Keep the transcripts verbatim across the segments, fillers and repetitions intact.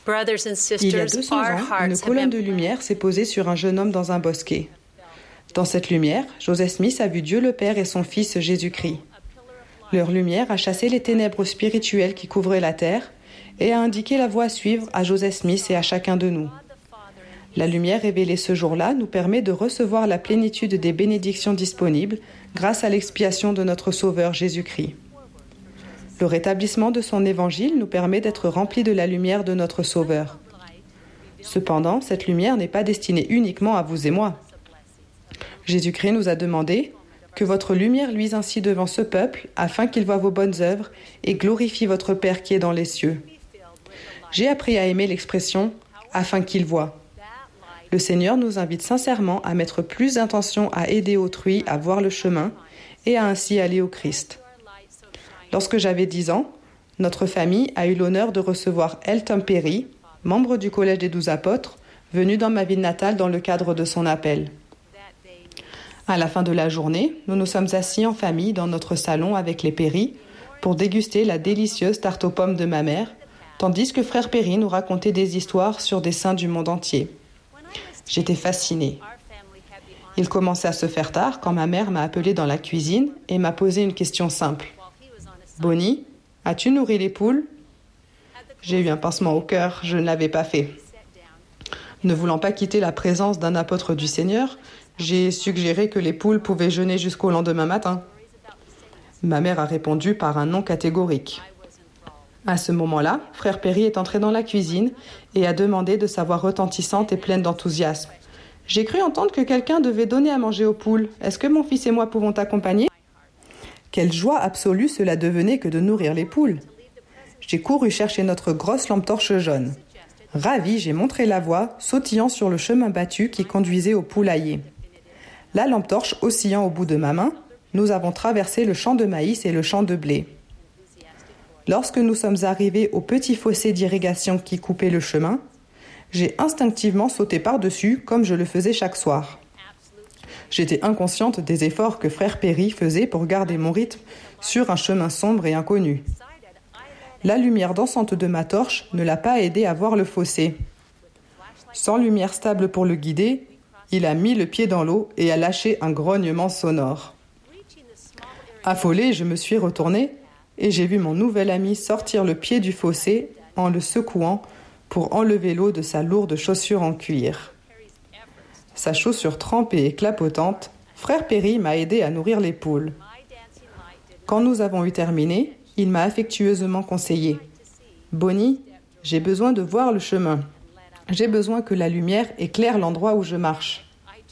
Brothers and Il y a sisters, deux cents our ans, une hearts have colonne de been lumière s'est posée sur un jeune homme dans un bosquet. Dans cette lumière, Joseph Smith a vu Dieu le Père et son Fils Jésus-Christ. Leur lumière a chassé les ténèbres spirituelles qui couvraient la terre et a indiqué la voie à suivre à Joseph Smith et à chacun de nous. La lumière révélée ce jour-là nous permet de recevoir la plénitude des bénédictions disponibles grâce à l'expiation de notre Sauveur Jésus-Christ. Le rétablissement de son évangile nous permet d'être remplis de la lumière de notre Sauveur. Cependant, cette lumière n'est pas destinée uniquement à vous et moi. Jésus-Christ nous a demandé « Que votre lumière luise ainsi devant ce peuple, afin qu'il voie vos bonnes œuvres et glorifie votre Père qui est dans les cieux. » J'ai appris à aimer l'expression « afin qu'il voie ». Le Seigneur nous invite sincèrement à mettre plus d'intention à aider autrui à voir le chemin et à ainsi aller au Christ. Lorsque j'avais dix ans, notre famille a eu l'honneur de recevoir Elton Perry, membre du Collège des Douze Apôtres, venu dans ma ville natale dans le cadre de son appel. À la fin de la journée, nous nous sommes assis en famille dans notre salon avec les Perry pour déguster la délicieuse tarte aux pommes de ma mère, tandis que frère Perry nous racontait des histoires sur des saints du monde entier. J'étais fascinée. Il commençait à se faire tard quand ma mère m'a appelée dans la cuisine et m'a posé une question simple. « Bonnie, as-tu nourri les poules ?» J'ai eu un pincement au cœur, je ne l'avais pas fait. Ne voulant pas quitter la présence d'un apôtre du Seigneur, j'ai suggéré que les poules pouvaient jeûner jusqu'au lendemain matin. Ma mère a répondu par un non catégorique. À ce moment-là, frère Perry est entré dans la cuisine et a demandé de sa voix retentissante et pleine d'enthousiasme. « J'ai cru entendre que quelqu'un devait donner à manger aux poules. Est-ce que mon fils et moi pouvons t'accompagner ?» Quelle joie absolue cela devenait que de nourrir les poules. J'ai couru chercher notre grosse lampe torche jaune. Ravi, j'ai montré la voie, sautillant sur le chemin battu qui conduisait au poulailler. La lampe torche oscillant au bout de ma main, nous avons traversé le champ de maïs et le champ de blé. Lorsque nous sommes arrivés au petit fossé d'irrigation qui coupait le chemin, j'ai instinctivement sauté par-dessus comme je le faisais chaque soir. J'étais inconsciente des efforts que frère Perry faisait pour garder mon rythme sur un chemin sombre et inconnu. La lumière dansante de ma torche ne l'a pas aidé à voir le fossé. Sans lumière stable pour le guider, il a mis le pied dans l'eau et a lâché un grognement sonore. Affolée, je me suis retournée et j'ai vu mon nouvel ami sortir le pied du fossé en le secouant pour enlever l'eau de sa lourde chaussure en cuir. Sa chaussure trempée et clapotante, frère Perry m'a aidé à nourrir les poules. Quand nous avons eu terminé, il m'a affectueusement conseillé. « Bonnie, j'ai besoin de voir le chemin. J'ai besoin que la lumière éclaire l'endroit où je marche. »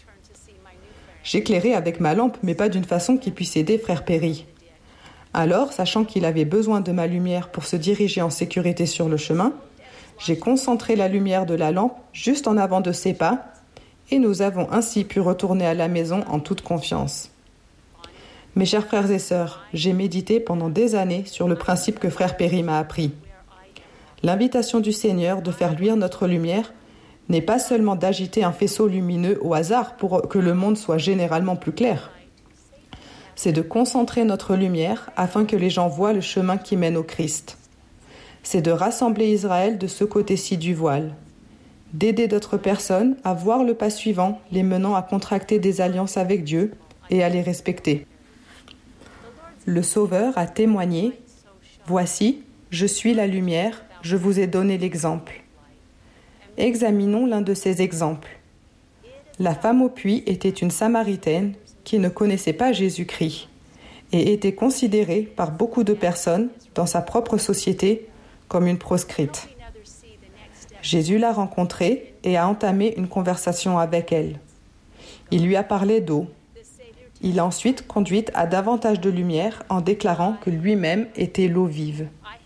J'éclairai avec ma lampe, mais pas d'une façon qui puisse aider frère Perry. Alors, sachant qu'il avait besoin de ma lumière pour se diriger en sécurité sur le chemin, j'ai concentré la lumière de la lampe juste en avant de ses pas et nous avons ainsi pu retourner à la maison en toute confiance. Mes chers frères et sœurs, j'ai médité pendant des années sur le principe que frère Perry m'a appris. L'invitation du Seigneur de faire luire notre lumière n'est pas seulement d'agiter un faisceau lumineux au hasard pour que le monde soit généralement plus clair. C'est de concentrer notre lumière afin que les gens voient le chemin qui mène au Christ. C'est de rassembler Israël de ce côté-ci du voile, d'aider d'autres personnes à voir le pas suivant, les menant à contracter des alliances avec Dieu et à les respecter. Le Sauveur a témoigné « Voici, je suis la lumière, je vous ai donné l'exemple. » Examinons l'un de ces exemples. La femme au puits était une Samaritaine qui ne connaissait pas Jésus-Christ et était considérée par beaucoup de personnes dans sa propre société comme une proscrite. Jésus l'a rencontrée et a entamé une conversation avec elle. Il lui a parlé d'eau. Il l'a ensuite conduite à davantage de lumière en déclarant que lui-même était l'eau vive.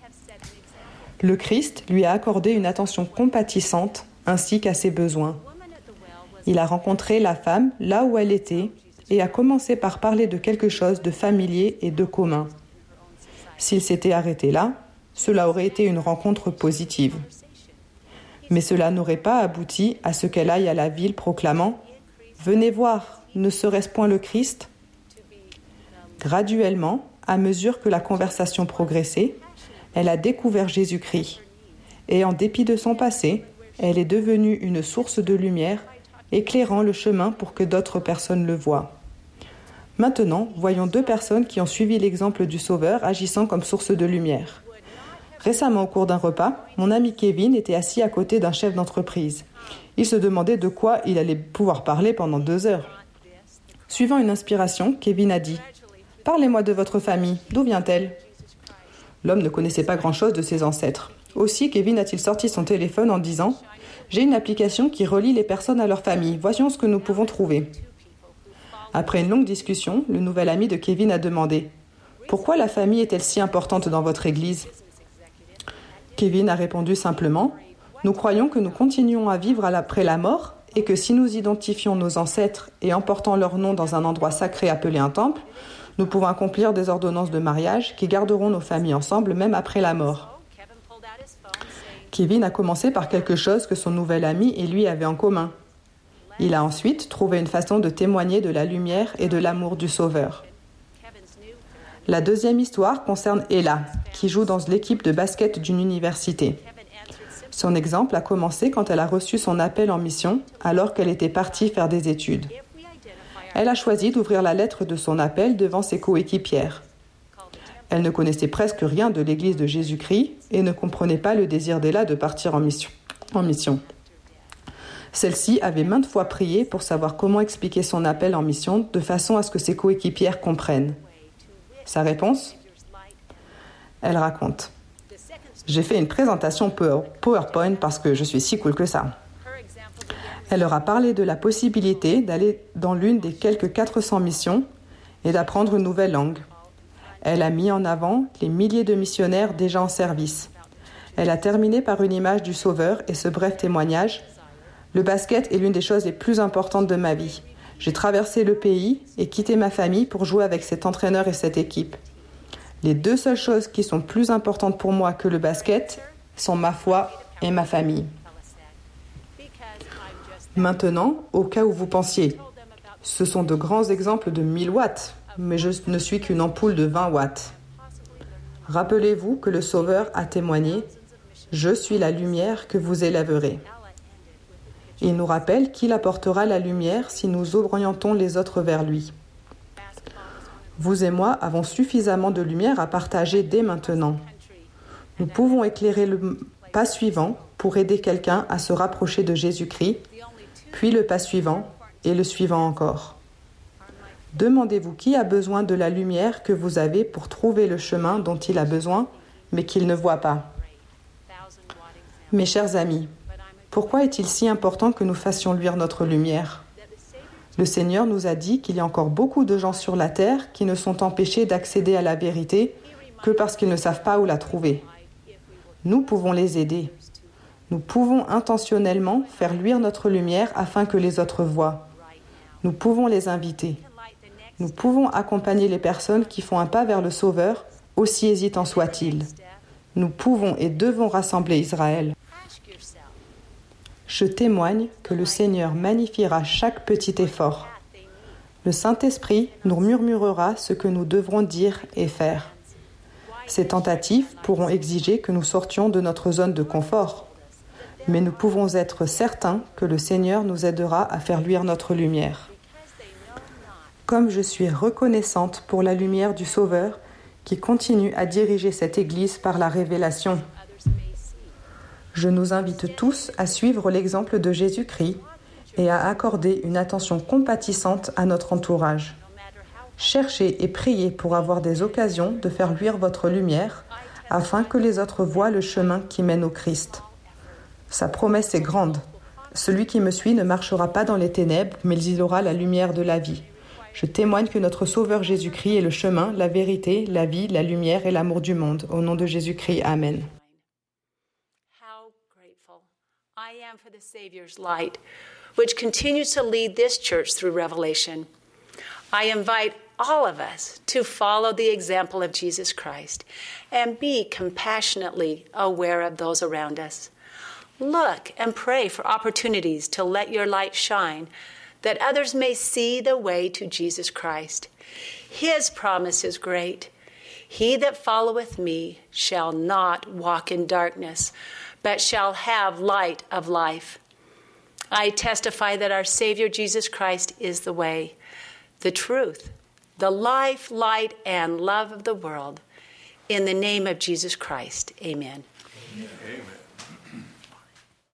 Le Christ lui a accordé une attention compatissante ainsi qu'à ses besoins. Il a rencontré la femme là où elle était et a commencé par parler de quelque chose de familier et de commun. S'il s'était arrêté là, cela aurait été une rencontre positive. Mais cela n'aurait pas abouti à ce qu'elle aille à la ville proclamant « Venez voir, ne serait-ce point le Christ ?» Graduellement, à mesure que la conversation progressait, elle a découvert Jésus-Christ. et en dépit de son passé, elle est devenue une source de lumière, éclairant le chemin pour que d'autres personnes le voient. Maintenant, voyons deux personnes qui ont suivi l'exemple du Sauveur agissant comme source de lumière. Récemment, au cours d'un repas, mon ami Kevin était assis à côté d'un chef d'entreprise. Il se demandait de quoi il allait pouvoir parler pendant deux heures. Suivant une inspiration, Kevin a dit « Parlez-moi de votre famille, d'où vient-elle » L'homme ne connaissait pas grand-chose de ses ancêtres. Aussi, Kevin a-t-il sorti son téléphone en disant « J'ai une application qui relie les personnes à leur famille. Voyons ce que nous pouvons trouver. » Après une longue discussion, le nouvel ami de Kevin a demandé « Pourquoi la famille est-elle si importante dans votre église ?» Kevin a répondu simplement « Nous croyons que nous continuons à vivre après la mort et que si nous identifions nos ancêtres et emportons leur nom dans un endroit sacré appelé un temple, nous pouvons accomplir des ordonnances de mariage qui garderont nos familles ensemble même après la mort. » Kevin a commencé par quelque chose que son nouvel ami et lui avaient en commun. Il a ensuite trouvé une façon de témoigner de la lumière et de l'amour du Sauveur. La deuxième histoire concerne Ella, qui joue dans l'équipe de basket d'une université. Son exemple a commencé quand elle a reçu son appel en mission, alors qu'elle était partie faire des études. Elle a choisi d'ouvrir la lettre de son appel devant ses coéquipières. Elle ne connaissait presque rien de l'Église de Jésus-Christ et ne comprenait pas le désir d'Ella de partir en mission. En mission. Celle-ci avait maintes fois prié pour savoir comment expliquer son appel en mission de façon à ce que ses coéquipières comprennent. Sa réponse ? Elle raconte « J'ai fait une présentation PowerPoint parce que je suis si cool que ça. » Elle leur a parlé de la possibilité d'aller dans l'une des quelques quatre cents missions et d'apprendre une nouvelle langue. Elle a mis en avant les milliers de missionnaires déjà en service. Elle a terminé par une image du Sauveur et ce bref témoignage. « Le basket est l'une des choses les plus importantes de ma vie. J'ai traversé le pays et quitté ma famille pour jouer avec cet entraîneur et cette équipe. Les deux seules choses qui sont plus importantes pour moi que le basket sont ma foi et ma famille. » Maintenant, au cas où vous pensiez, ce sont de grands exemples de mille watts, mais je ne suis qu'une ampoule de vingt watts. Rappelez-vous que le Sauveur a témoigné « Je suis la lumière que vous élèverez ». Il nous rappelle qu'il apportera la lumière si nous orientons les autres vers lui. Vous et moi avons suffisamment de lumière à partager dès maintenant. Nous pouvons éclairer le pas suivant pour aider quelqu'un à se rapprocher de Jésus-Christ, puis le pas suivant et le suivant encore. Demandez-vous qui a besoin de la lumière que vous avez pour trouver le chemin dont il a besoin, mais qu'il ne voit pas. Mes chers amis, pourquoi est-il si important que nous fassions luire notre lumière ? Le Seigneur nous a dit qu'il y a encore beaucoup de gens sur la terre qui ne sont empêchés d'accéder à la vérité que parce qu'ils ne savent pas où la trouver. Nous pouvons les aider. Nous pouvons intentionnellement faire luire notre lumière afin que les autres voient. Nous pouvons les inviter. Nous pouvons accompagner les personnes qui font un pas vers le Sauveur, aussi hésitant soit-il. Nous pouvons et devons rassembler Israël. Je témoigne que le Seigneur magnifiera chaque petit effort. Le Saint-Esprit nous murmurera ce que nous devrons dire et faire. Ces tentatives pourront exiger que nous sortions de notre zone de confort, mais nous pouvons être certains que le Seigneur nous aidera à faire luire notre lumière. Comme je suis reconnaissante pour la lumière du Sauveur qui continue à diriger cette Église par la révélation. Je nous invite tous à suivre l'exemple de Jésus-Christ et à accorder une attention compatissante à notre entourage. Cherchez et priez pour avoir des occasions de faire luire votre lumière afin que les autres voient le chemin qui mène au Christ. Sa promesse est grande. Celui qui me suit ne marchera pas dans les ténèbres, mais il aura la lumière de la vie. Je témoigne que notre Sauveur Jésus-Christ est le chemin, la vérité, la vie, la lumière et l'amour du monde. Au nom de Jésus-Christ, Amen. I am for the Savior's light, which continues to lead this church through Revelation. I invite all of us to follow the example of Jesus Christ and be compassionately aware of those around us. Look and pray for opportunities to let your light shine, that others may see the way to Jesus Christ. His promise is great. He that followeth me shall not walk in darkness, but shall have light of life. I testify that our Savior Jesus Christ is the way, the truth, the life, light, and love of the world. In the name of Jesus Christ, amen. Amen.